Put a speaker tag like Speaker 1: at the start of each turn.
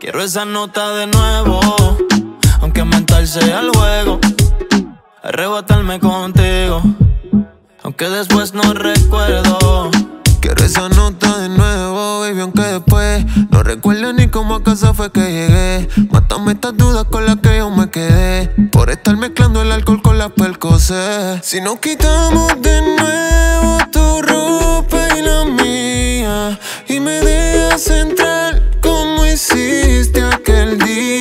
Speaker 1: Quiero esa nota de nuevo, aunque mental sea el juego. Arrebatarme contigo, aunque después no recuerdo.
Speaker 2: Quiero esa nota de nuevo, baby, aunque después no recuerdo ni cómo a casa fue que llegué. Mátame estas dudas con las que yo me quedé, por estar mezclando el alcohol con las Percocet. Si nos quitamos de nuevo